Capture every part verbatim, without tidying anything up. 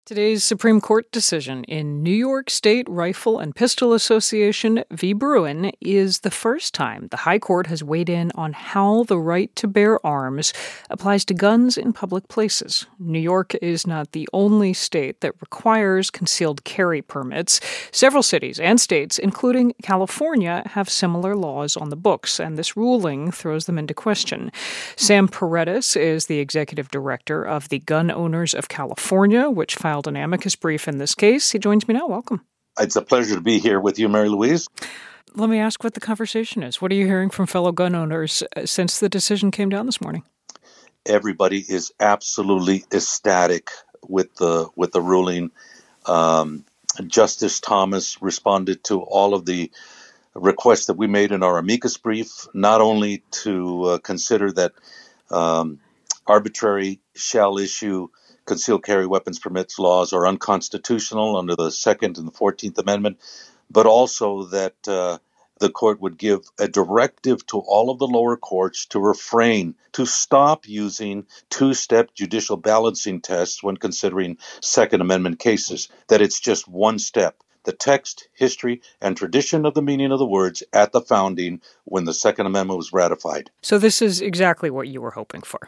Today's Supreme Court decision in New York State Rifle and Pistol Association v. Bruen is the first time the High Court has weighed in on how the right to bear arms applies to guns in public places. New York is not the only state that requires concealed carry permits. Several cities and states, including California, have similar laws on the books, and this ruling throws them into question. Sam Paredes is the executive director of the Gun Owners of California, which filed an amicus brief in this case. He joins me now. Welcome. It's a pleasure to be here with you, Mary Louise. Let me ask what the conversation is. What are you hearing from fellow gun owners since the decision came down this morning? Everybody is absolutely ecstatic with the with the ruling. Um, Justice Thomas responded to all of the requests that we made in our amicus brief, not only to uh, consider that um, arbitrary shall issue concealed carry weapons permits laws are unconstitutional under the Second and the Fourteenth Amendment, but also that uh, the court would give a directive to all of the lower courts to refrain, to stop using two-step judicial balancing tests when considering Second Amendment cases, that it's just one step. The text, history, and tradition of the meaning of the words at the founding when the Second Amendment was ratified. So this is exactly what you were hoping for.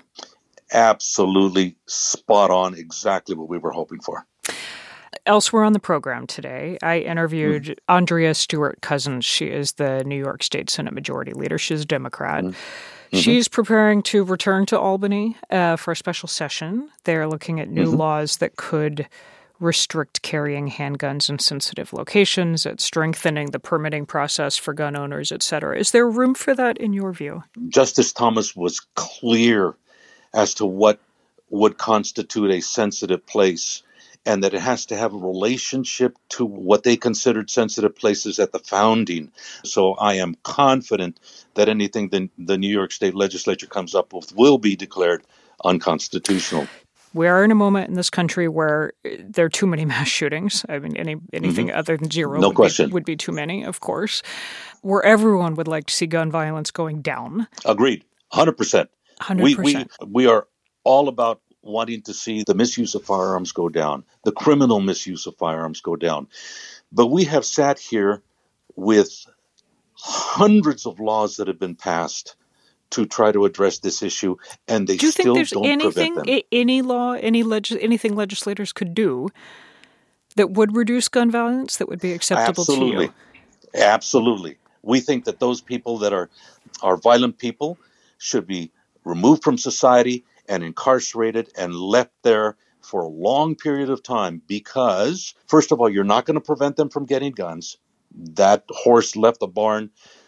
Absolutely spot on, exactly what we were hoping for. Elsewhere on the program today, I interviewed mm. Andrea Stewart-Cousins. She is the New York State Senate Majority Leader. She's a Democrat. Mm-hmm. She's preparing to return to Albany uh, for a special session. They're looking at new mm-hmm. laws that could restrict carrying handguns in sensitive locations, at strengthening the permitting process for gun owners, et cetera. Is there room for that in your view? Justice Thomas was clear as to what would constitute a sensitive place, and that it has to have a relationship to what they considered sensitive places at the founding. So I am confident that anything the, the New York State Legislature comes up with will be declared unconstitutional. We are in a moment in this country where there are too many mass shootings. I mean, any anything mm-hmm. other than zero no would, question. Be, would be too many, of course, where everyone would like to see gun violence going down. Agreed. one hundred percent. one hundred percent. We, we, we are all about wanting to see the misuse of firearms go down, the criminal misuse of firearms go down. But we have sat here with hundreds of laws that have been passed to try to address this issue, and they do you still think there's don't anything, prevent them. Any law, any leg- anything legislators could do that would reduce gun violence that would be acceptable Absolutely. to you? Absolutely. We think that those people that are, are violent people should be removed from society and incarcerated and left there for a long period of time because, first of all, you're not going to prevent them from getting guns. That horse left the barn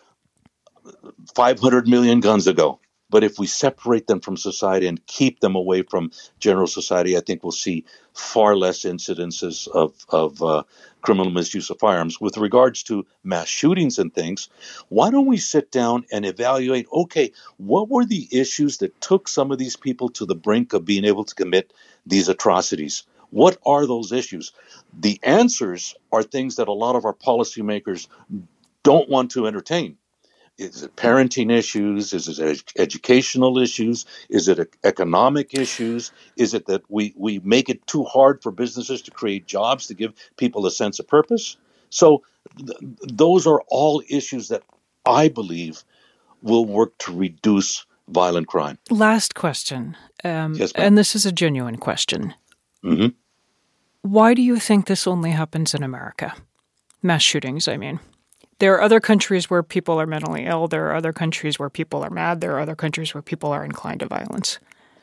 five hundred million guns ago. But if we separate them from society and keep them away from general society, I think we'll see far less incidences of, of uh, criminal misuse of firearms. With regards to mass shootings and things, why don't we sit down and evaluate, okay, what were the issues that took some of these people to the brink of being able to commit these atrocities? What are those issues? The answers are things that a lot of our policymakers don't want to entertain. Is it parenting issues? Is it ed- educational issues? Is it economic issues? Is it that we, we make it too hard for businesses to create jobs to give people a sense of purpose? So th- those are all issues that I believe will work to reduce violent crime. Last question, um, yes, ma'am. And this is a genuine question. Mm-hmm. Why do you think this only happens in America? Mass shootings, I mean. There are other countries where people are mentally ill. There are other countries where people are mad. There are other countries where people are inclined to violence.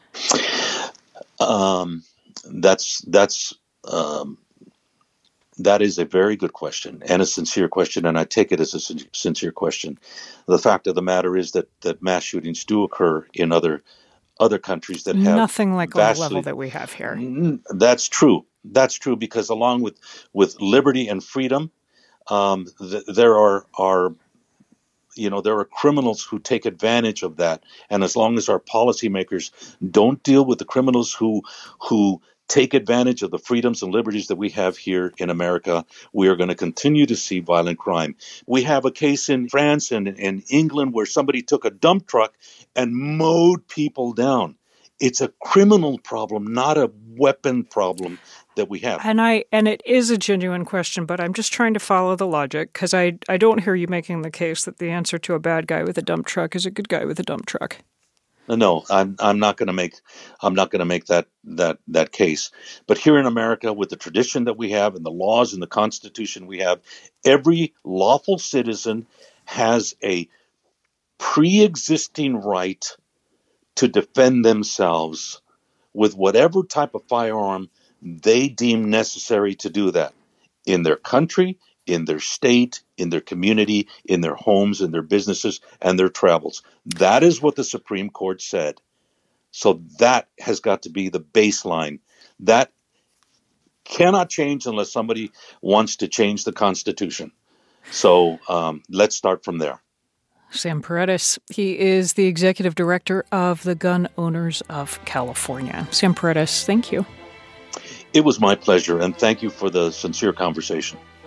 Um, that's that's um, that is a very good question and a sincere question, and I take it as a sin- sincere question. The fact of the matter is that, that mass shootings do occur in other other countries that have nothing like vastly, on the level that we have here. That's true. That's true because along with with liberty and freedom. Um, th- there are, are, you know, there are criminals who take advantage of that. And as long as our policymakers don't deal with the criminals who who take advantage of the freedoms and liberties that we have here in America, we are going to continue to see violent crime. We have a case in France and in England where somebody took a dump truck and mowed people down. It's a criminal problem, not a weapon problem that we have. And I and it is a genuine question, but I'm just trying to follow the logic, because I, I don't hear you making the case that the answer to a bad guy with a dump truck is a good guy with a dump truck. No, I'm I'm not going to make I'm not going to make that that that case. But here in America, with the tradition that we have and the laws and the Constitution we have, every lawful citizen has a pre-existing right to defend themselves with whatever type of firearm they deem necessary to do that in their country, in their state, in their community, in their homes, in their businesses, and their travels. That is what the Supreme Court said. So that has got to be the baseline. That cannot change unless somebody wants to change the Constitution. So um, let's start from there. Sam Paredes. He is the executive director of the Gun Owners of California. Sam Paredes, thank you. It was my pleasure, and thank you for the sincere conversation.